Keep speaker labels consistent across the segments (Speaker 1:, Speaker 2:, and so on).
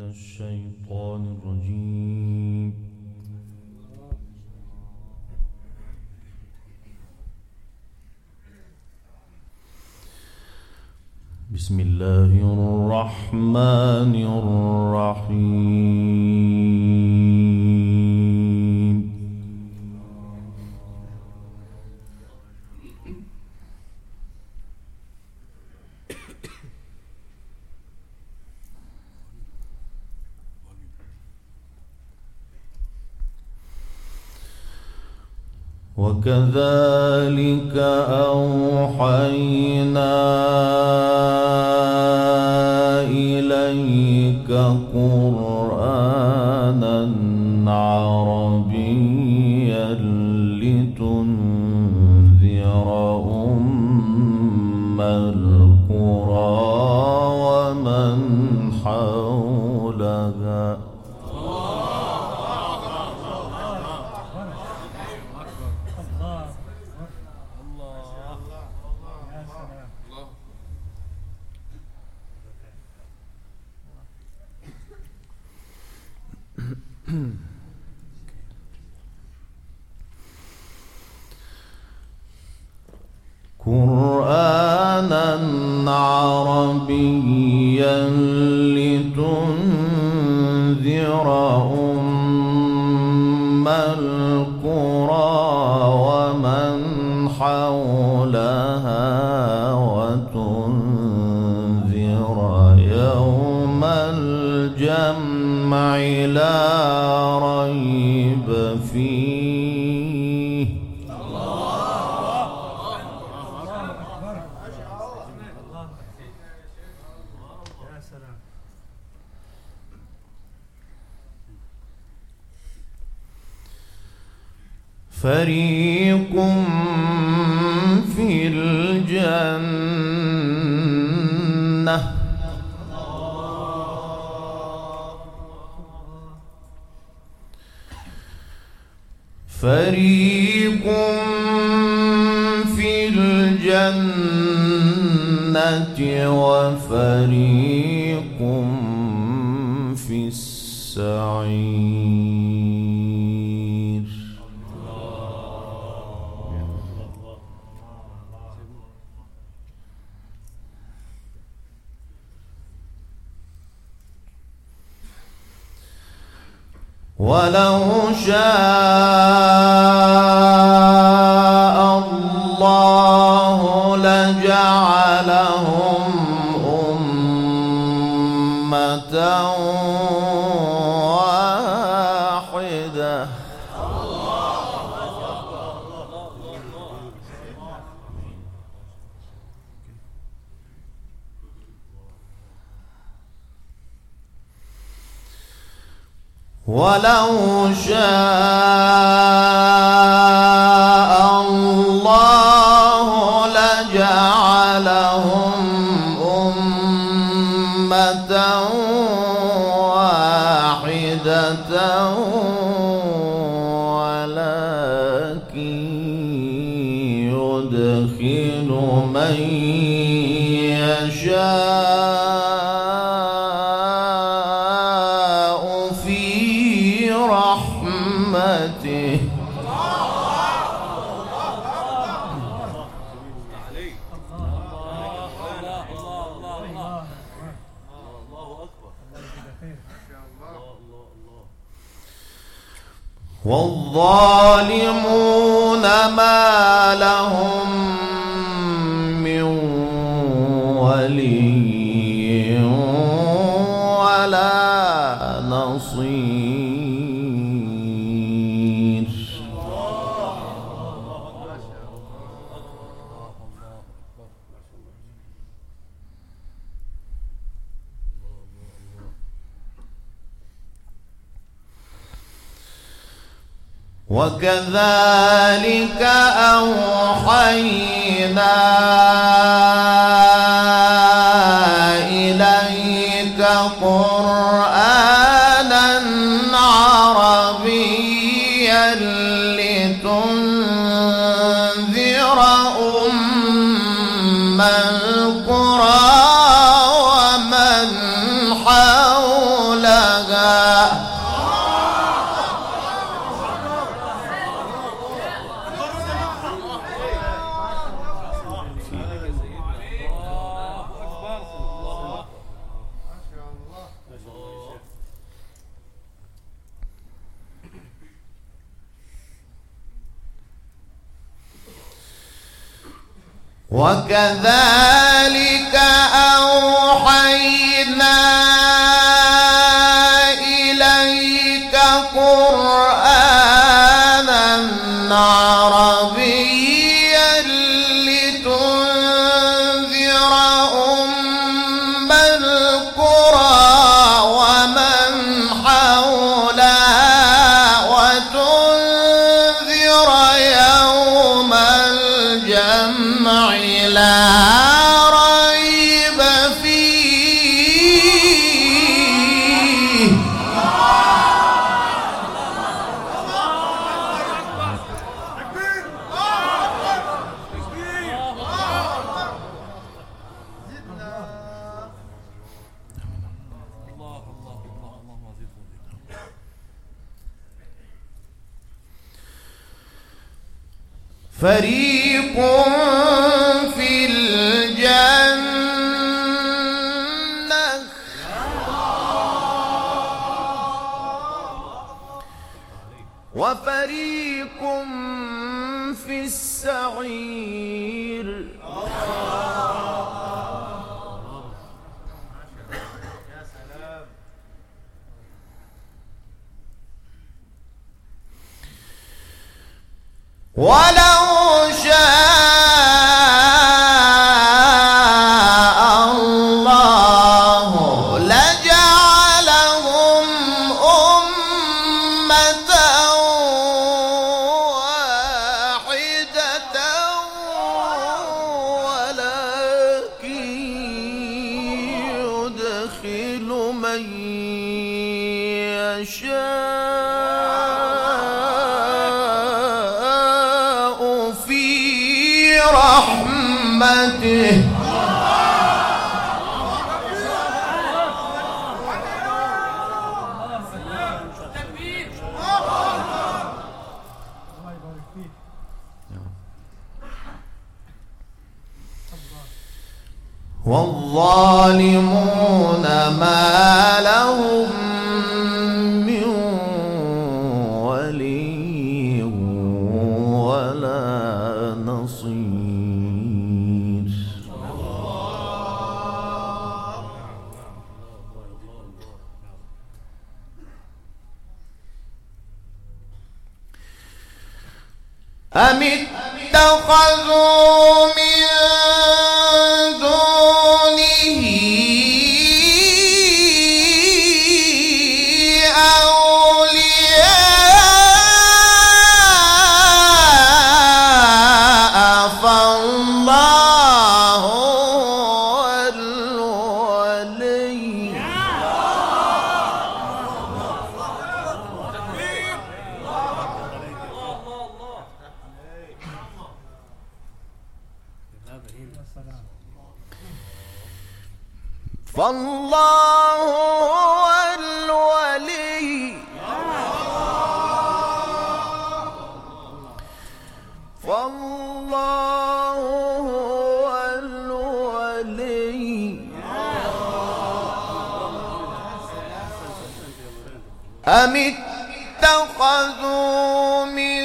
Speaker 1: الشيطان الرجيم. بسم الله الرحمن الرحيم. وكذلك أوحينا إليك قرآنا عربيا لتنذر أم القرى ومن حولها. قرآنا عربيا لتنذر أم القرى ومن حولها وتنذر يوم الجمع لا ريب فيه. فريق في الجنة فريق في الجنة وفريق في السعير. ولو شاء الله لجعلهم أمة واحدة. ولو شاء الله لجعلهم أمة واحدة ولكن يدخل من يشاء في رحمته. والظالمون ما لهم من ولي ولا نصير. وكذلك أوحينا إليك قرآنا عربيا لتنذر أم القرى ومن حولها وكذلك أوحينا إليك قرآنا عربيا لتنذر أم القرى ومن حولها وتنذر يوم الجمع لا ريب فيه. فريق في الجنة وفريق في السعير. ولو شاء الله لجعلهم أمة واحدة ولكن يدخل من يشاء في رحمته. والظالمون ما لهم من ولي ولا نصير. أم اتخذوا من دونه أولياء فالله هو الولي. فالله هو الولي. فالله هو الولي. أم اتخذوا من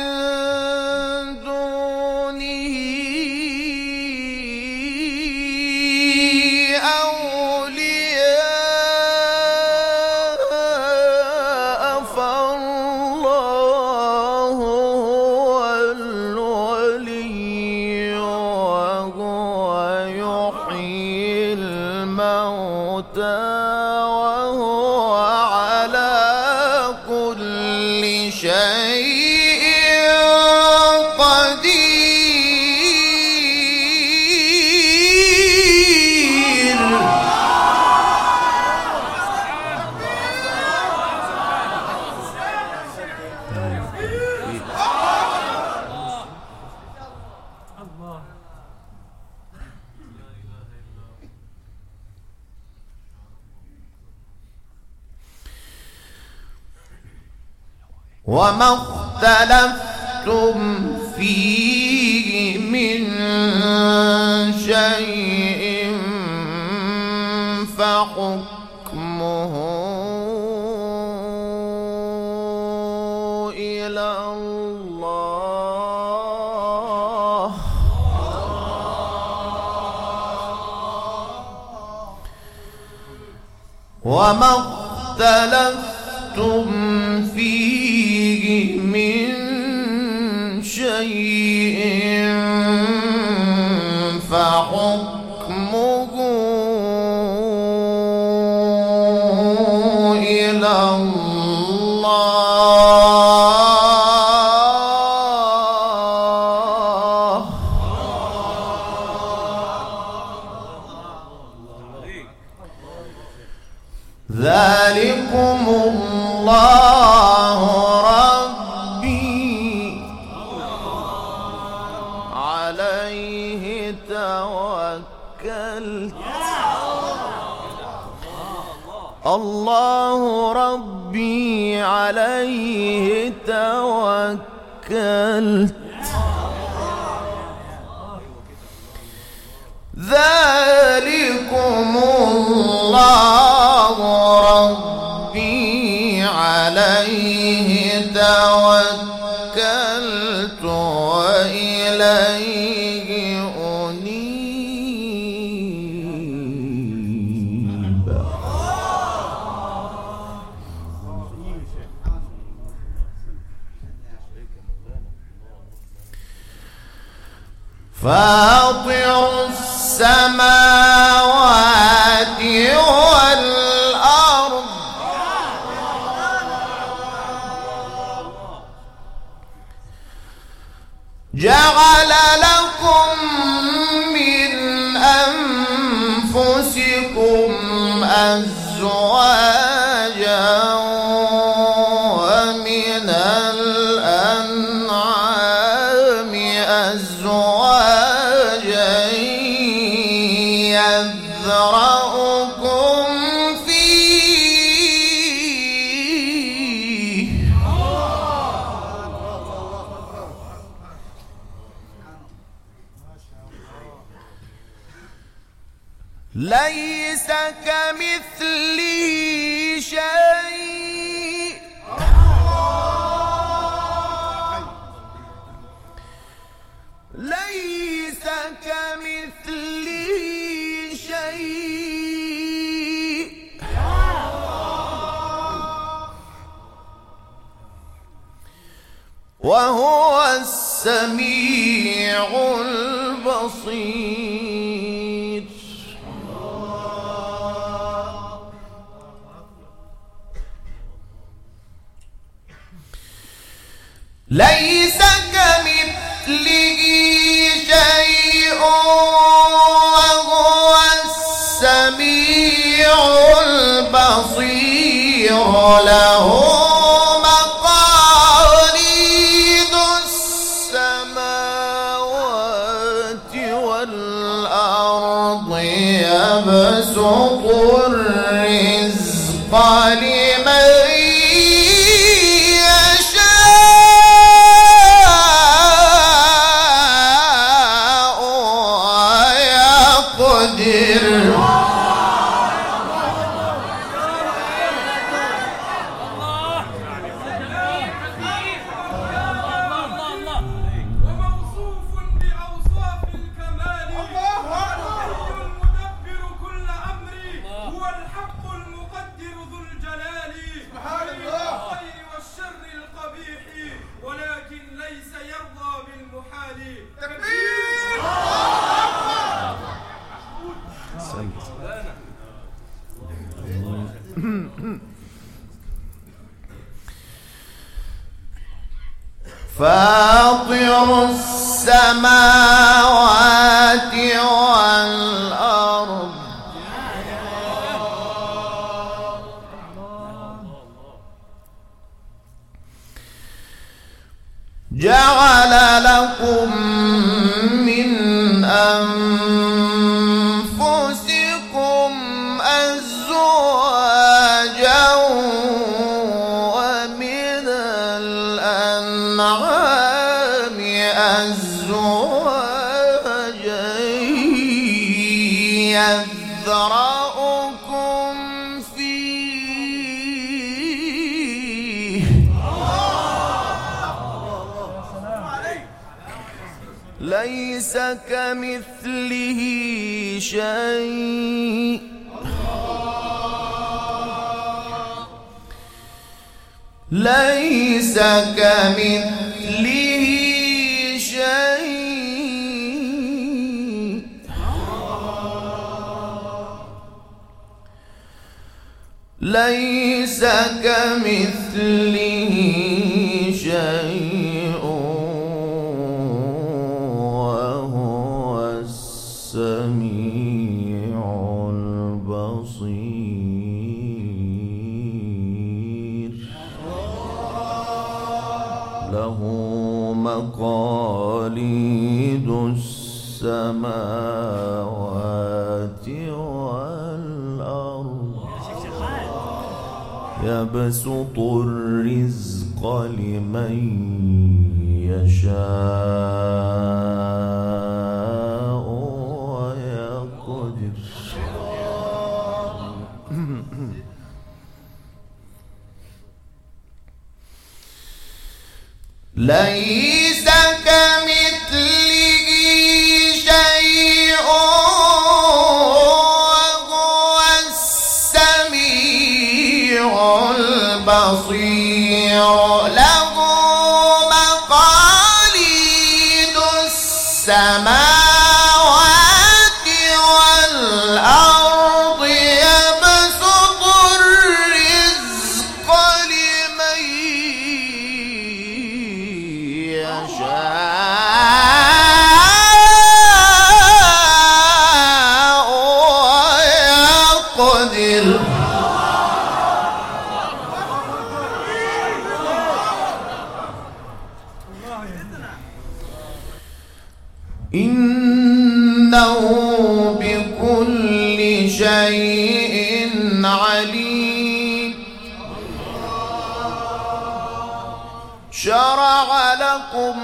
Speaker 1: دونه أولياء فالله هو الولي وهو يحيي الموتى وهو على كل شيء قدير. وما اختلفتم فيه من شيء فحكمه إلى الله. وما اختلفتم فيه من شيء فحكمه إلى الله. ذلكم الله ربي عليه توكلت. الله ربي عليه توكلت. ذلكم الله ربي عليه توكلت وإليه أنيب. فاطر السماوات والأرض جعل لكم من أنفسكم أزواجا ومن الأنعام أزواجا يذرأكم فيه ليس كمثله شيء ليس كمثله شيء وهو السميع البصير. ليس كمثله شيء وهو السميع البصير. له مقاليد السماوات والأرض يبسط الرزق لمن فاطر السماوات والأرض جعل لكم من أنفسكم أزواجا ومن الأنعام أزواجا يذرأكم فيه ليس كمثله شيء ليس كمثله شيء ليس كمثله شيء وهو السميع البصير له مقاليد السماوات والأرض يبسط الرزق لمن يشاء ويقدر ليس كمثله شيء وهو السميع البصير له مقاليد السماوات والأرض يبسط الرزق لمن يشاء ويقدر إنه بكل شيء عليم شرع لكم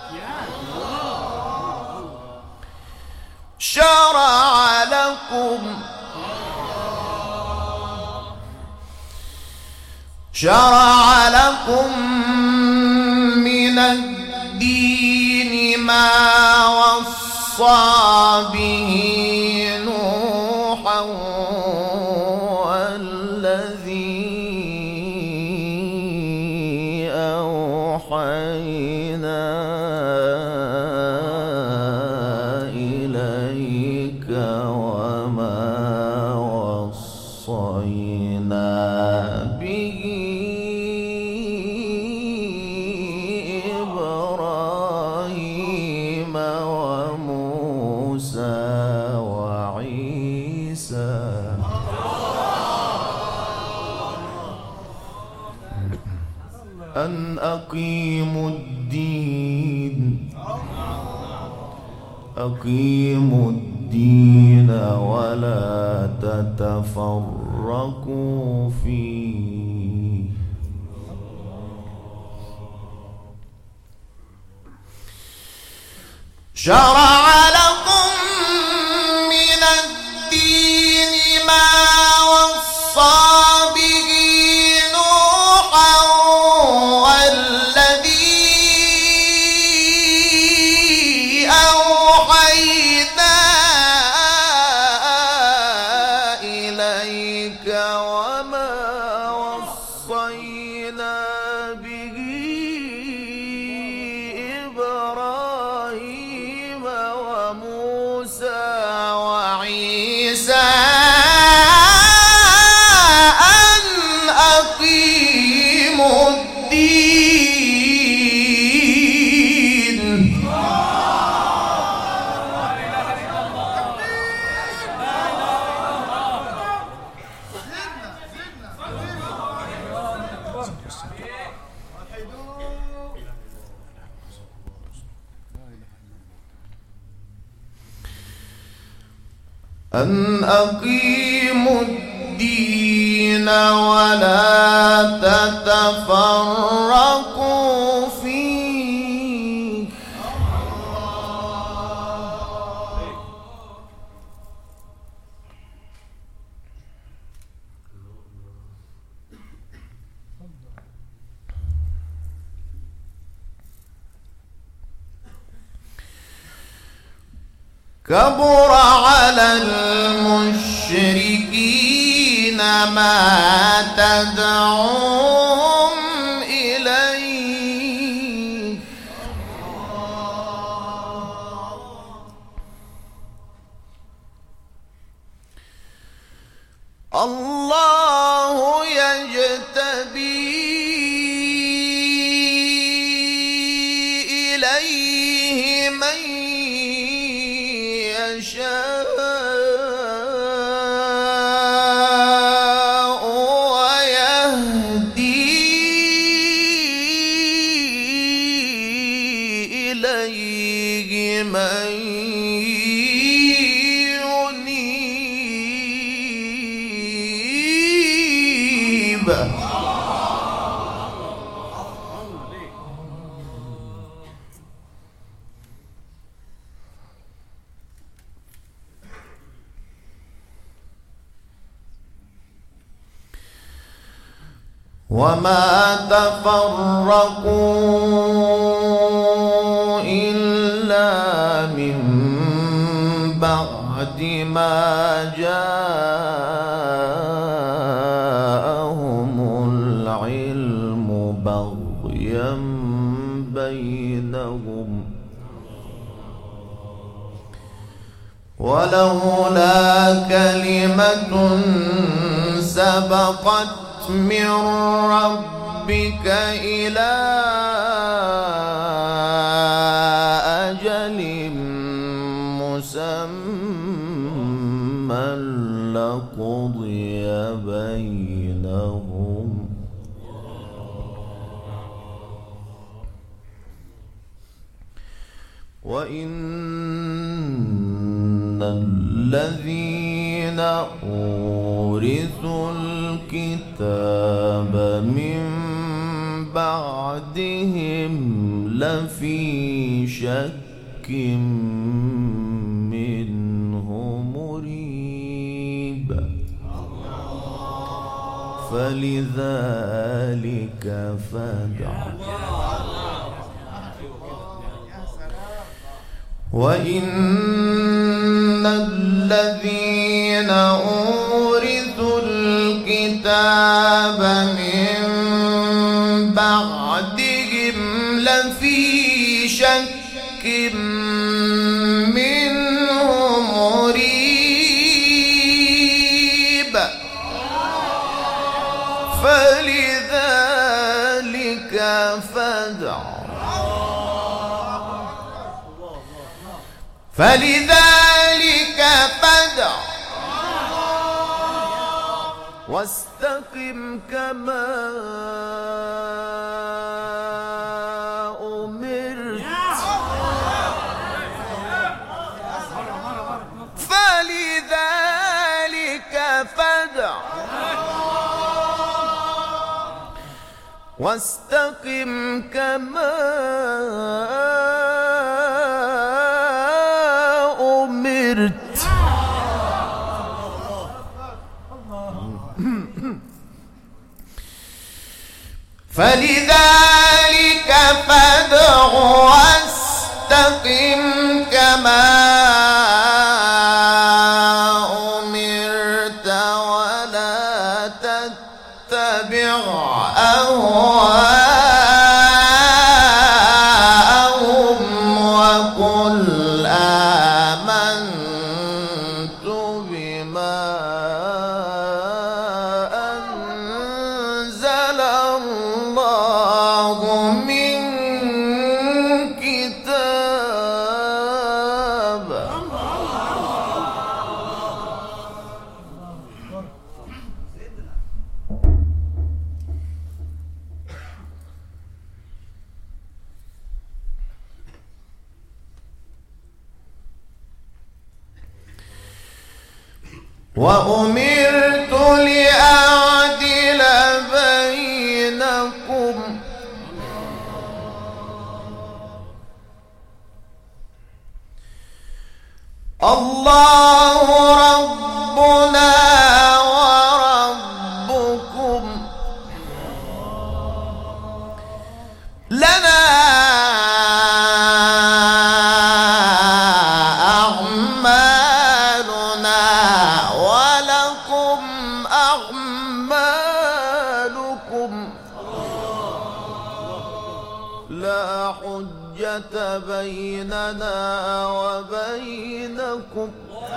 Speaker 1: من الدين ما وصى به نوحا والذي أوحينا إليك وما وصينا به إبراهيم وموسى وعيسى أن أقيموا الدين ولا تتفرقوا فيه شرع لكم من الدين ما وصى به نوحا والذي أوحينا إليك وما وصينا به إبراهيم وموسى وعيسى أن أقيموا الدين ولا تتفرقوا فيه كبر على المشركين ما تدعوهم وما تفرقوا إلا من بعد ما جاءهم العلم بغيا بينهم ولولا كلمة سبقت من ربك إلى أجل مسمى لقضي بينهم وإن الذين أورثوا الكتاب من بعدهم لفي شك منه مريب فلذلك فادع وإن الذين أورثوا الكتاب من بعدهم لفي شك منه مريب فلذلك فادع واستقم كما أمرت فلذلك فادع واستقم كما أمرت فلذلك فادع واستقم كما أمرت ولا تتبع أهواءهم وقل آمنت بما أنزل الله من كتاب وأمرت لأعدل بينكم الله ربنا وربكم لنا أعمالنا ولكم أعمالكم لا حجة بيننا وبينكم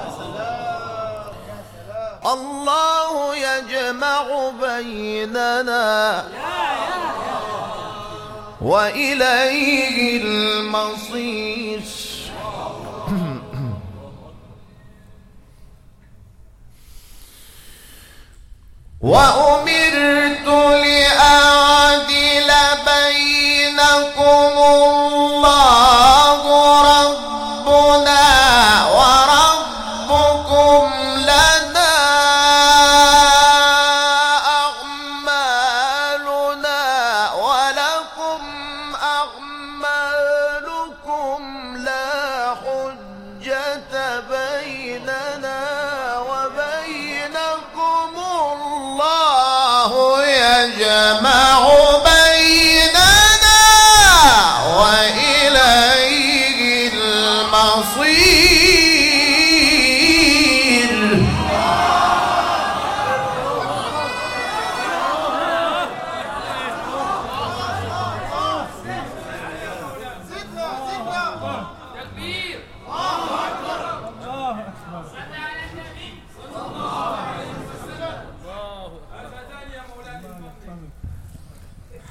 Speaker 1: الله يجمع بيننا وإليه المصير وأمرت لأعدل بينكم الله ربنا وربكم لنا أعمالنا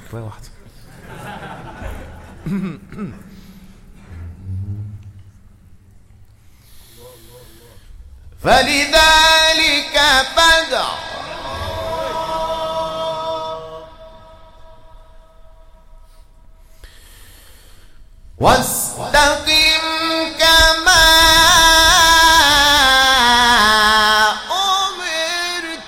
Speaker 2: كفاية واحدة.
Speaker 1: فلذلك فادع واستقم كما أمرت.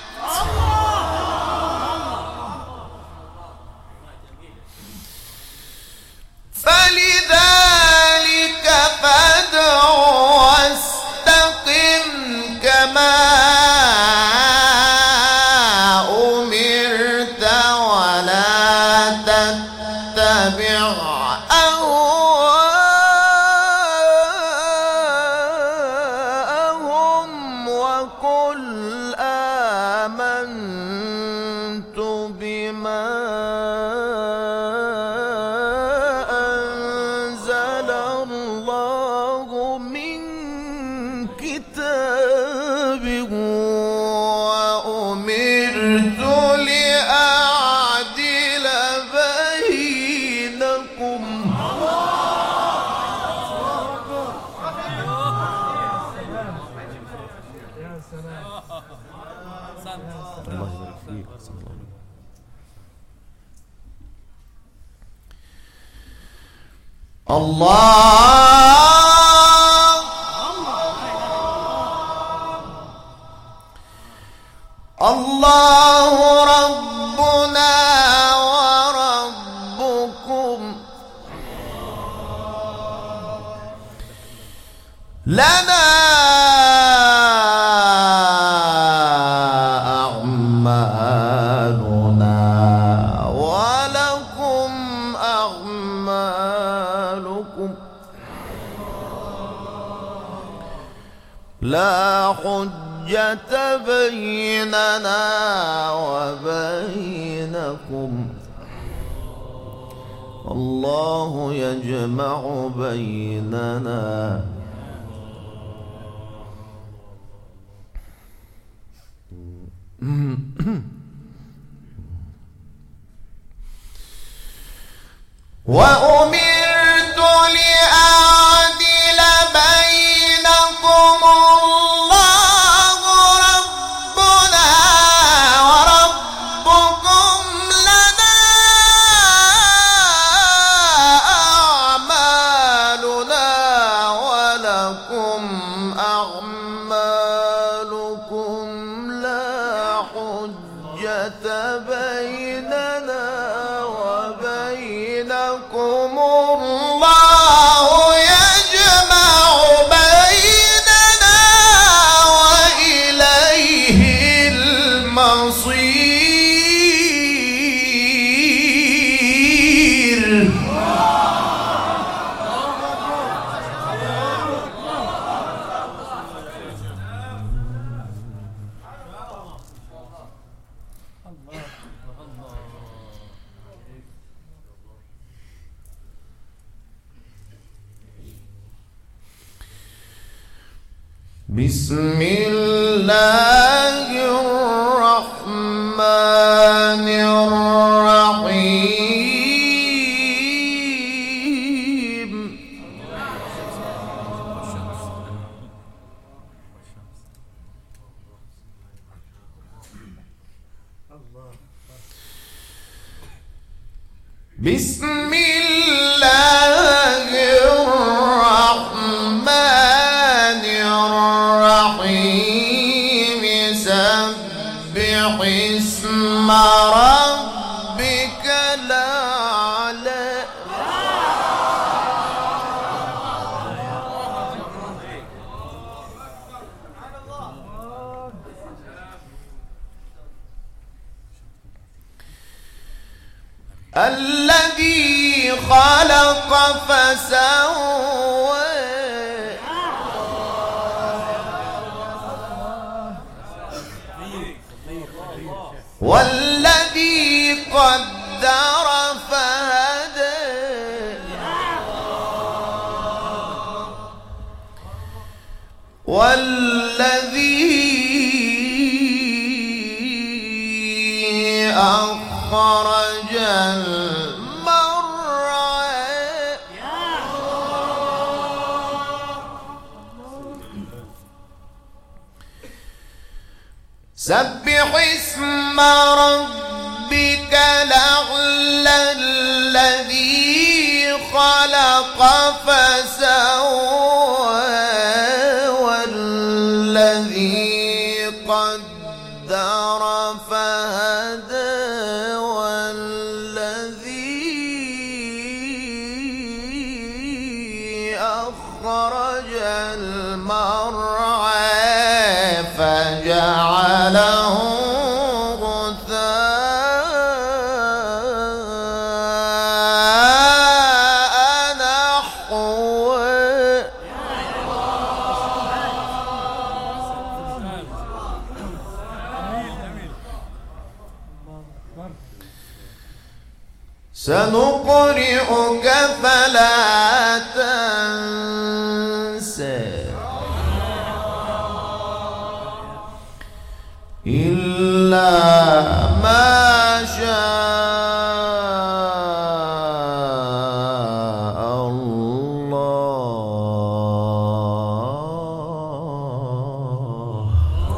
Speaker 1: فلذلك فادع واستقم كما أمرت ولا تتبع أهواءهم وقل آمنت بما أنزل الله من كتاب وأمرت لأعدل بينكم.
Speaker 2: الله يبارك فيك.
Speaker 1: الله ربنا وربكم لنا أعمالنا ولكم أعمالكم لا حجة بيننا وبينكم الله يجمع بيننا. وأمرت لأعدل بينكم الله ربنا وربكم لنا أعمالنا ولكم أعمالكم لا حجة بيننا وبينكم الله يجمع بيننا وإليه المصير. بسم الله الرحمن الرحيم. بسم الله الرحمن الرحيم. سبح اسم ربك الأعلى. الذي خلق فسوى والذي قدر فهدى والذي أخرج أخرج المرعى سبح اسم ربك الأعلى الذي خلق فسوى والذي قدر فهدى والذي أخرج المرعى فجعله غثاء نحوه سنقرئك فلا تنسى إلا ما شاء الله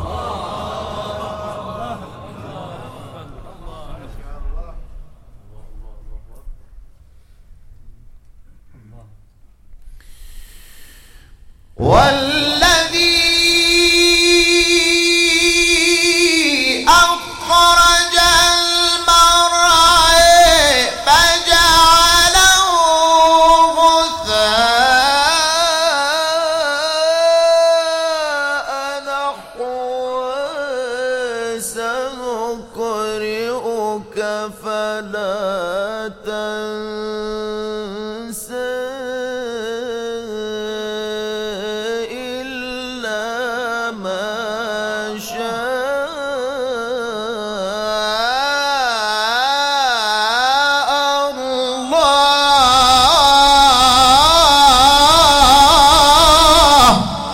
Speaker 1: والذي أخرج المرعى فجعله غثاء نحوه سنقرئك فلا تنسى إلا ما شاء الله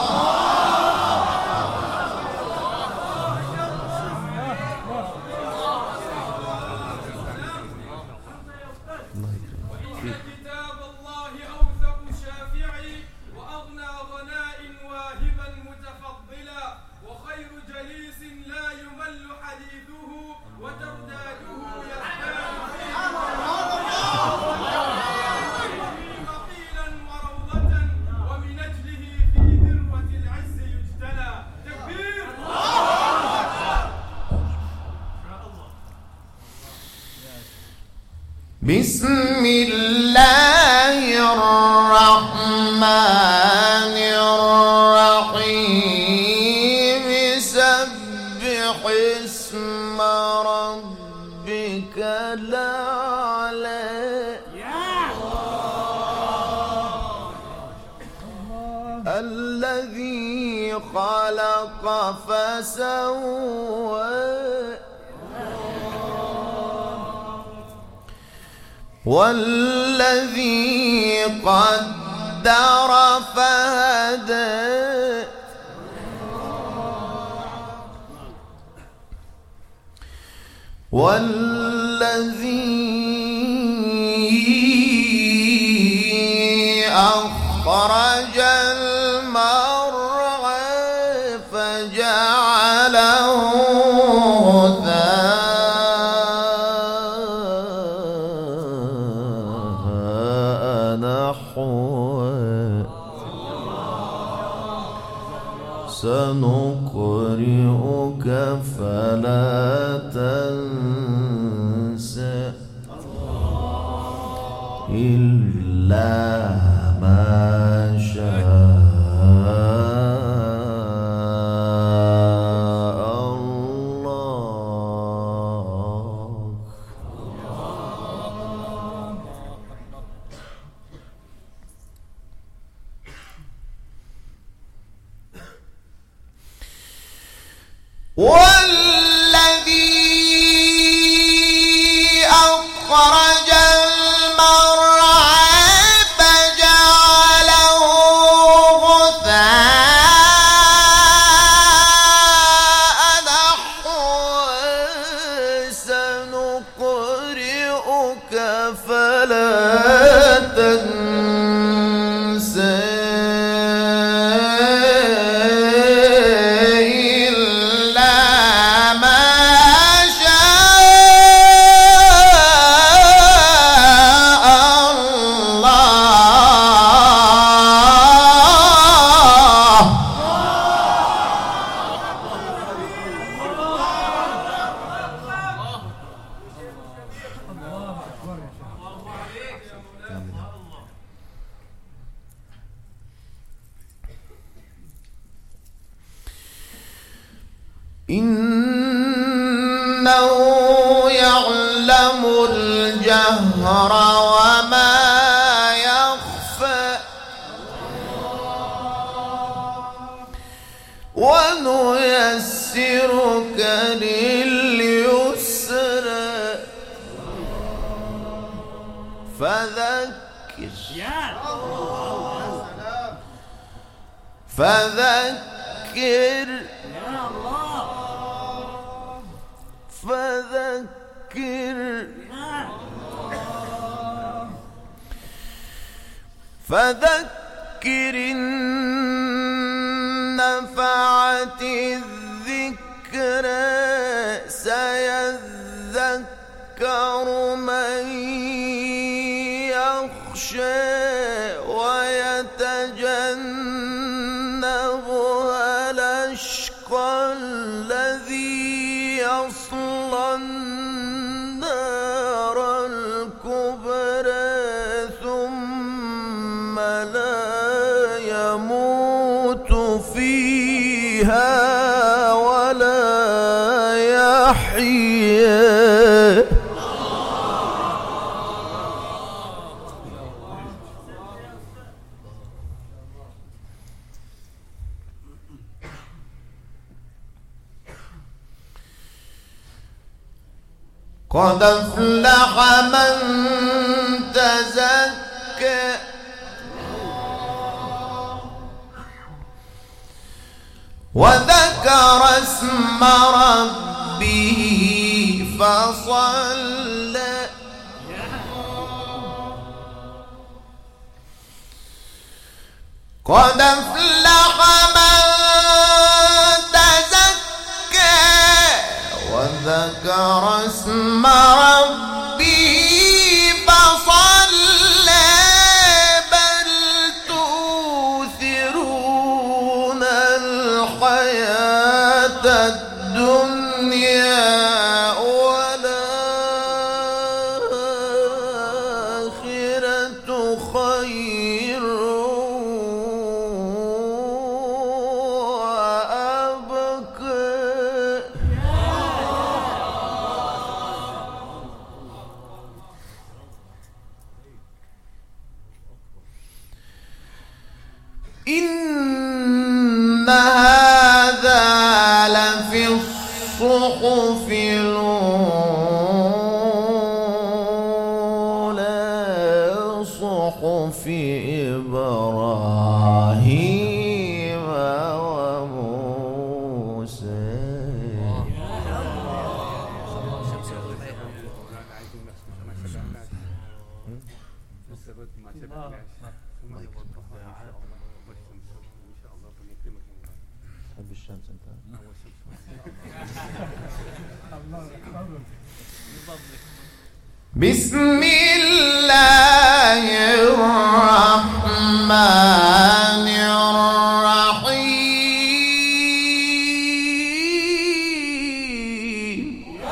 Speaker 3: كتاب الله أوثق شافعي وأغنى غناء واهبا متفضلا وخير جليس لا يمل حديثه وترداده يزداد مقيلا وروضة ومن أجله في ذروة العز يجتلى تكبير
Speaker 1: بسم الله الرحمن الرحيم سبح اسم ربك الأعلى الذي خلق فسوى والذي قدر فهدى والذي أخرج المرعى فجعله غثاء نحوه سنقرئك فلا تنسى إلا ما شاء الله والذي أخرج المرعى فجعله غثاء نحوه سنقرئك فلا تنسى إلا ما شاء الله. إنه يعلم الجهر وما يخفى ونيسرك لليسرى فذكر فذكر فذكر إن نفعت الذكرى سيذكر من يخشى ويتجنبها الأشقى الذي يصلى النار الكبرى ثم لا يموت فيها ولا يحيا. قد أفلح من تزكى وذكر اسم ربه فصلى قد أفلح من تزكى وذكر اسم ربه فصلى بل تؤثرون الحياة الدنيا والآخرة خير وأبقى. إن هذا لفي الصحف الأولى صحف إبراهيم وموسى.
Speaker 2: تحب الشمس انت؟
Speaker 1: بسم الله الرحمن الرحيم.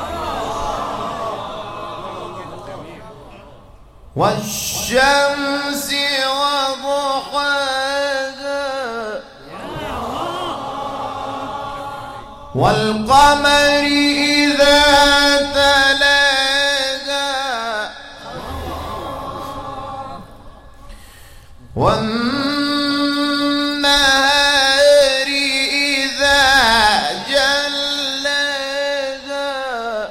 Speaker 1: والشمس وضحاها والقمر إذا تلاها والنهار إذا جلاها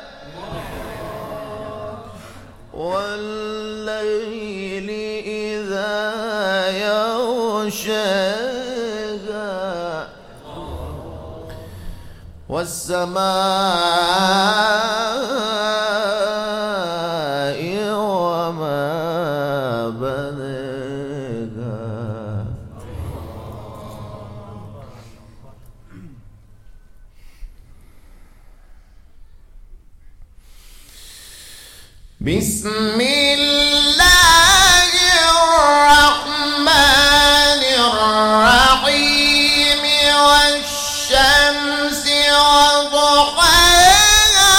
Speaker 1: والليل إذا يغشاها والسماء بسم الله الرحمن الرحيم والشمس وضحاها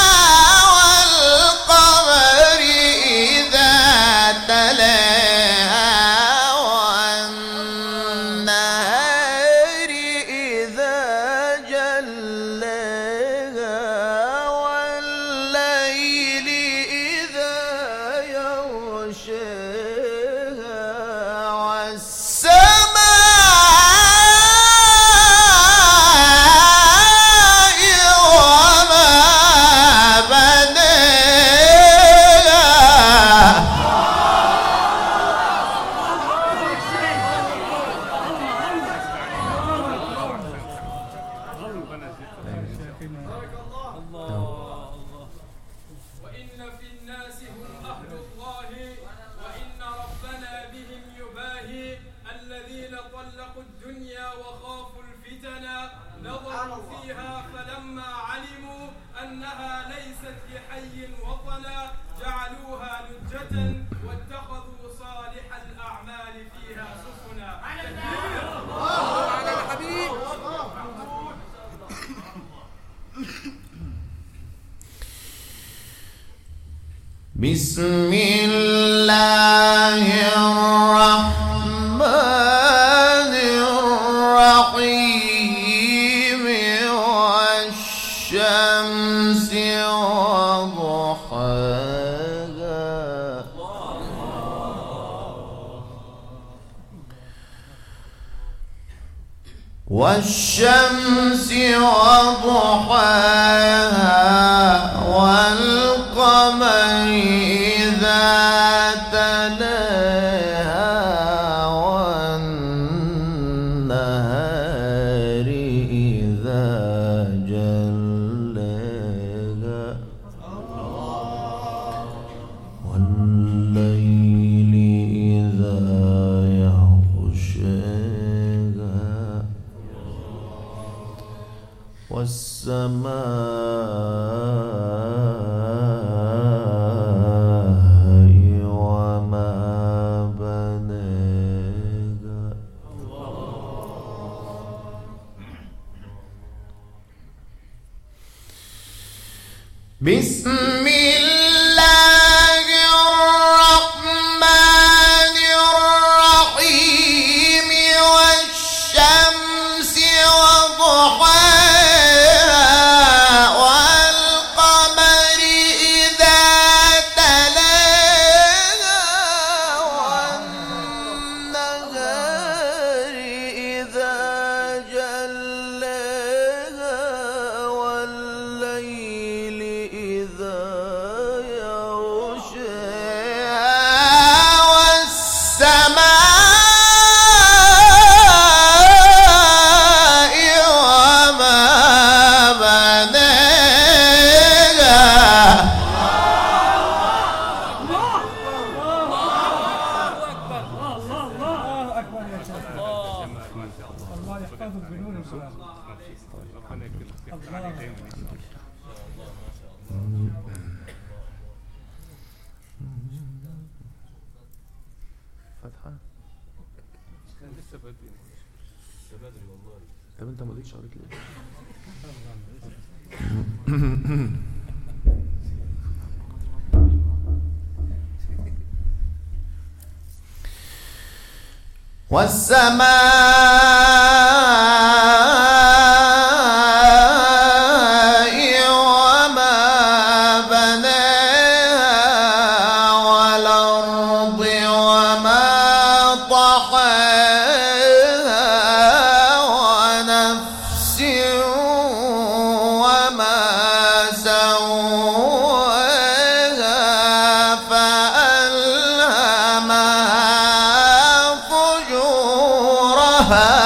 Speaker 1: والقمر إذا تلاها والنهار إذا جلاها والليل إذا يغشاها والسماء وما بناها
Speaker 3: وإن في الناس هم أهل الله وإن ربنا بهم يباهي الذين طلقوا الدنيا وخافوا الفتنا نظروا فيها فلما علموا أنها ليست لحي وطنا جعلوها لجة واتخذوا صالح الأعمال فيها سفنا.
Speaker 1: بسم الله الرحمن الرحيم والشمس وضحاها والشمس وضحاها والقمر إذا تلاها والنهار إذا جلاها والليل إذا يغشاها والسماء وما بناها بسم الله الرحمن الرحيم والشمس وضحاها والقمر إذا تلاها والنهار إذا جلاها والليل إذا يغشاها والسماء وما بناها
Speaker 4: الله أكبر يا شيخ. الله يحفظك بنور القرآن.
Speaker 2: فتحة. طب انت ما قلتش قريت ليه؟
Speaker 1: والسماء وما بناها والأرض وما طحاها ونفس وما سواها فألهمها فجورها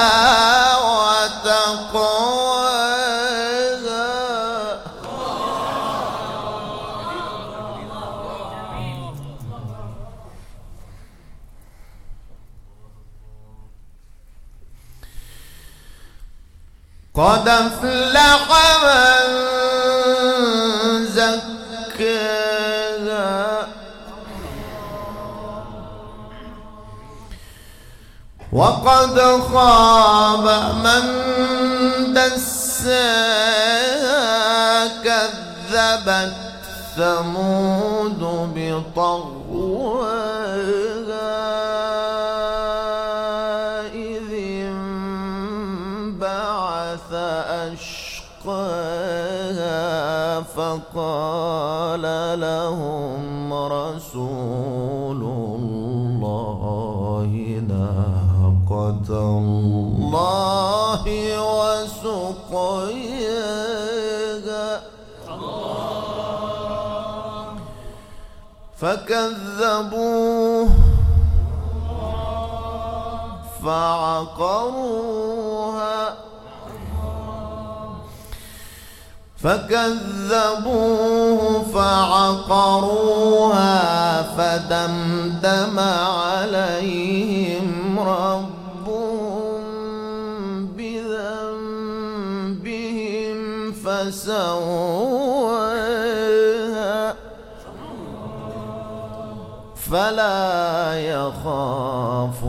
Speaker 1: قد أفلح من زكاها وقد خاب من دساها كذبت ثمود بطغواها إذ انبعث أشقاها فقال لهم رسول الله ناقة الله وسقياها فكذبوه فعقروها فدمدم عليهم ربهم بذنبهم فسواها فلا يخاف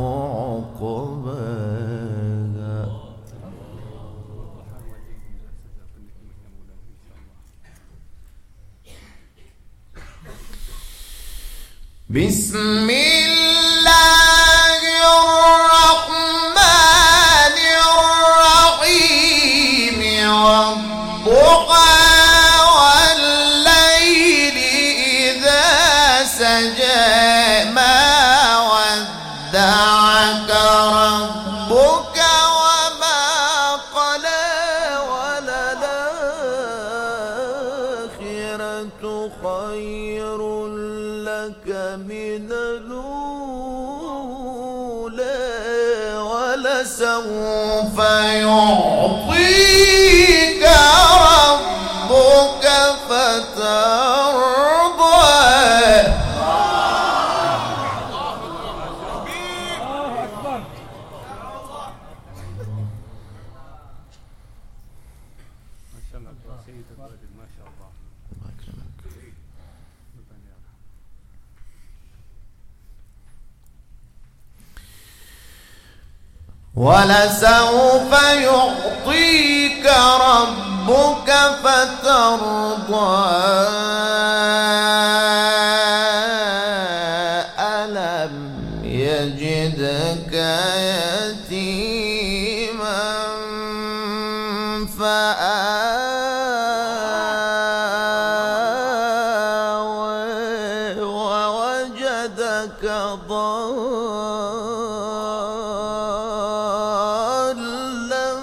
Speaker 1: عقباها. بسم الله الرحمن الرحيم والضحى والليل إذا سجى ما ودعك ربك وما قلى وللآخرة خير لك من الأولى ولسوف يعطيك ربك فترضى. ولسوف يعطيك ربك فترضى. ألم يجدك يتيما فآوى ووجدك ضالا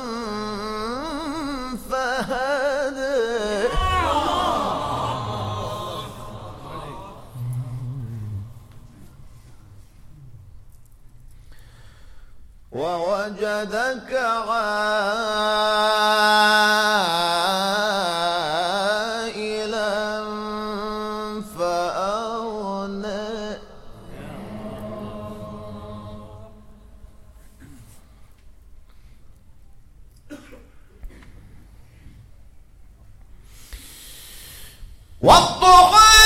Speaker 1: فهدى. ووجدك عائلا فأغنى. والضحى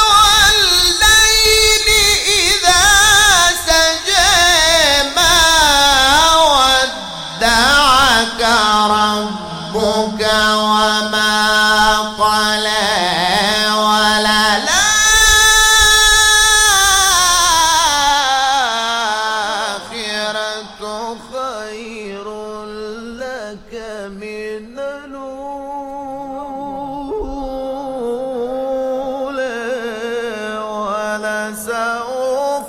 Speaker 1: والليل إذا سجى ما ودعك ربك وما قلى وللآخرة خير لك من الأولى ولسوف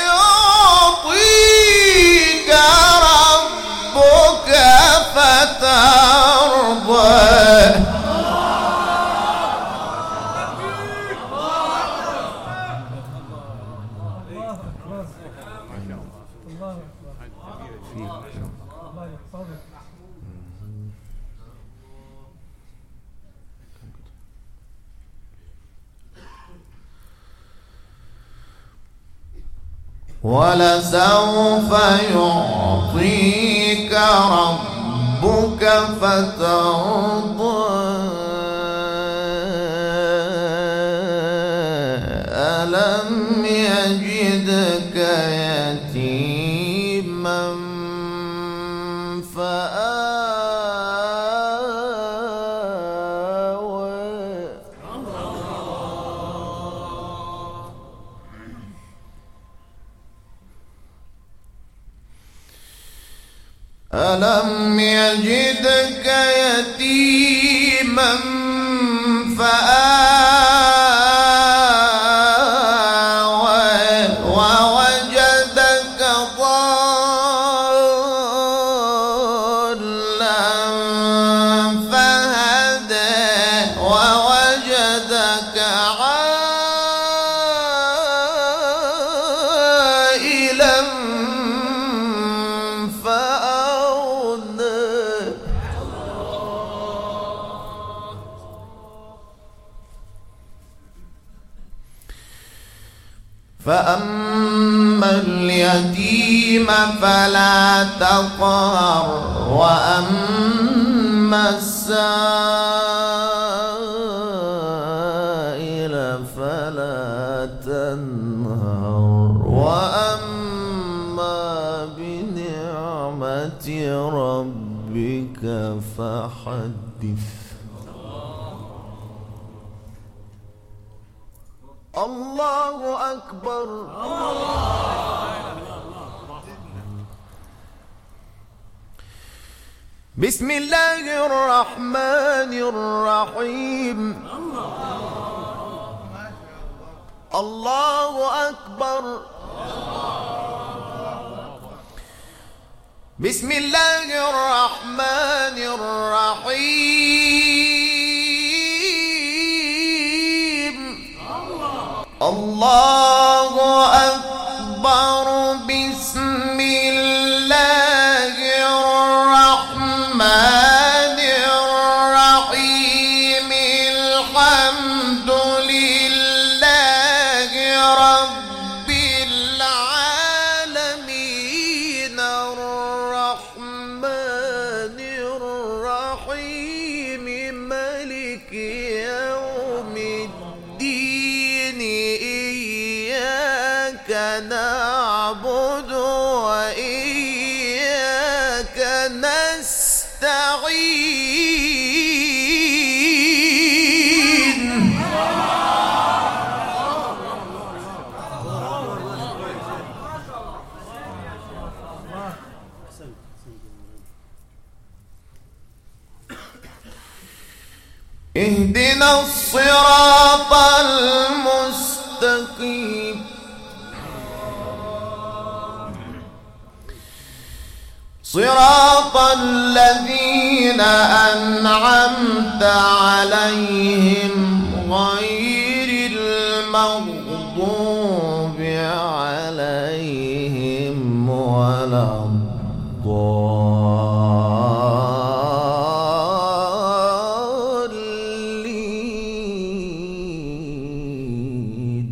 Speaker 1: يعطيك ربك فترضى. ولسوف يعطيك ربك فترضى. ألم يجدك يتيما ألم يجدك يتيما فآوى ووجدك ضالا فهدى ووجدك عائلا فأغنى. فأما اليتيم فلا تقهر وأما السائل فلا تنهر وأما بنعمة ربك فحدث. الله أكبر. بسم الله الرحمن الرحيم. الله أكبر. بسم الله الرحمن الرحيم. الله أكبر. بسم الله الرحمن الرحيم. الحمد لله رب العالمين. الرحمن الرحيم. مالك يوم الدين. إياك نعبد وإياك نستعين. اهدنا الصراط المستقيم. صراط الذين أنعمت عليهم غير المغضوب عليهم ولا الضالين.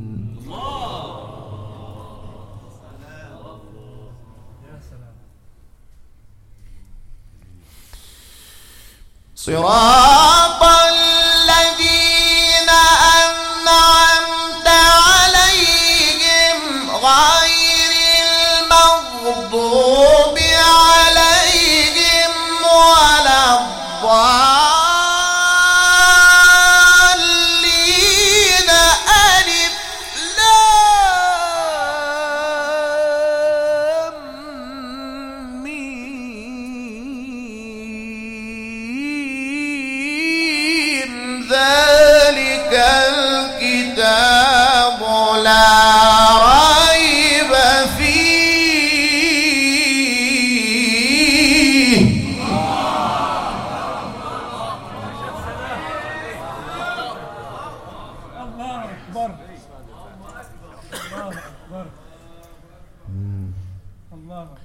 Speaker 1: صراط الذين أنعمت عليهم غير المغضوب عليهم ولا الضالين. ألف لام ميم. ذلك الكتاب لا ريب فيه.
Speaker 4: الله أكبر. الله أكبر. الله أكبر.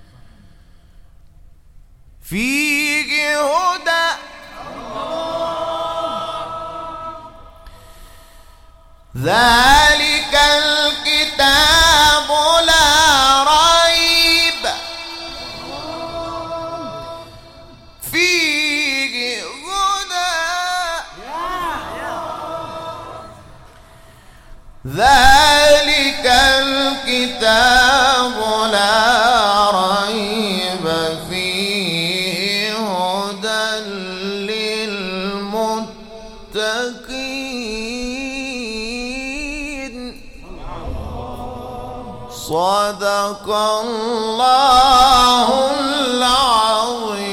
Speaker 1: فيه هدى. ذلك الكتاب لا ريب فيه هدى. ذلك الكتاب لا ريب فيه هدى للمتقين. صدق الله العظيم.